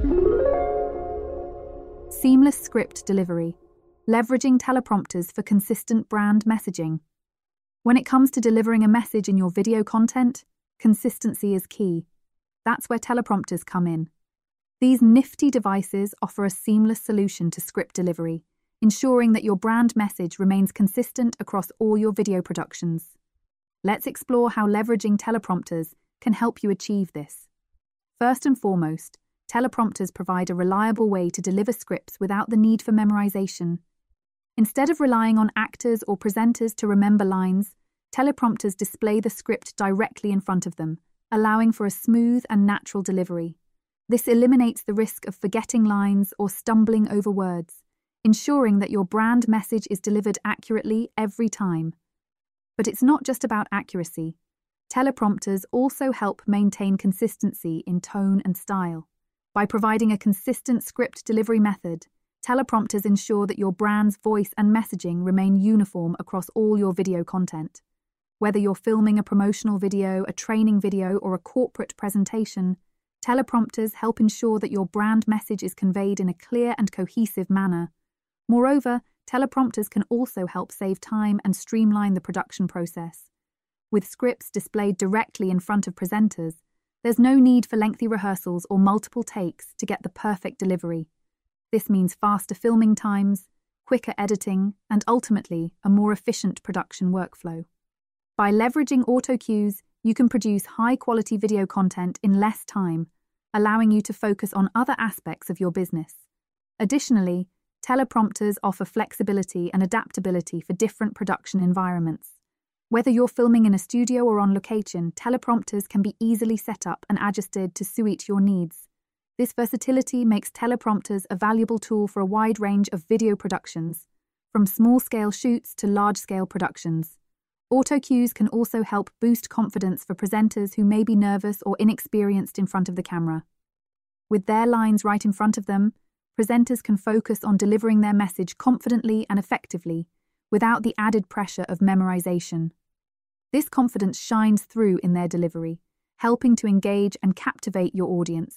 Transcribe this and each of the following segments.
Seamless script delivery, leveraging teleprompters for consistent brand messaging. When it comes to delivering a message in your video content, consistency is key. That's where teleprompters come in. These nifty devices offer a seamless solution to script delivery, ensuring that your brand message remains consistent across all your video productions. Let's explore how leveraging teleprompters can help you achieve this. First and foremost, teleprompters provide a reliable way to deliver scripts without the need for memorization. Instead of relying on actors or presenters to remember lines, teleprompters display the script directly in front of them, allowing for a smooth and natural delivery. This eliminates the risk of forgetting lines or stumbling over words, ensuring that your brand message is delivered accurately every time. But it's not just about accuracy. Teleprompters also help maintain consistency in tone and style. By providing a consistent script delivery method, teleprompters ensure that your brand's voice and messaging remain uniform across all your video content. Whether you're filming a promotional video, a training video, or a corporate presentation, teleprompters help ensure that your brand message is conveyed in a clear and cohesive manner. Moreover, teleprompters can also help save time and streamline the production process. With scripts displayed directly in front of presenters, there's no need for lengthy rehearsals or multiple takes to get the perfect delivery. This means faster filming times, quicker editing, and ultimately, a more efficient production workflow. By leveraging auto cues, you can produce high-quality video content in less time, allowing you to focus on other aspects of your business. Additionally, teleprompters offer flexibility and adaptability for different production environments. Whether you're filming in a studio or on location, teleprompters can be easily set up and adjusted to suit your needs. This versatility makes teleprompters a valuable tool for a wide range of video productions, from small-scale shoots to large-scale productions. Auto cues can also help boost confidence for presenters who may be nervous or inexperienced in front of the camera. With their lines right in front of them, presenters can focus on delivering their message confidently and effectively, without the added pressure of memorization. This confidence shines through in their delivery, helping to engage and captivate your audience.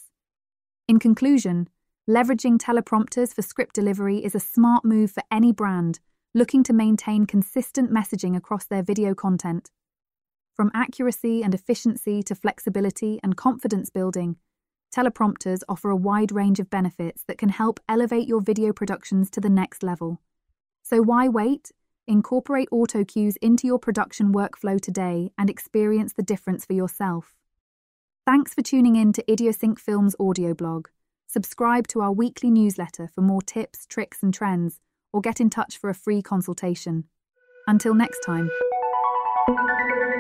In conclusion, leveraging teleprompters for script delivery is a smart move for any brand looking to maintain consistent messaging across their video content. From accuracy and efficiency to flexibility and confidence building, teleprompters offer a wide range of benefits that can help elevate your video productions to the next level. So why wait? Incorporate auto cues into your production workflow today and experience the difference for yourself. Thanks for tuning in to Idiosync Films audio blog. Subscribe to our weekly newsletter for more tips, tricks, and trends, or get in touch for a free consultation. Until next time.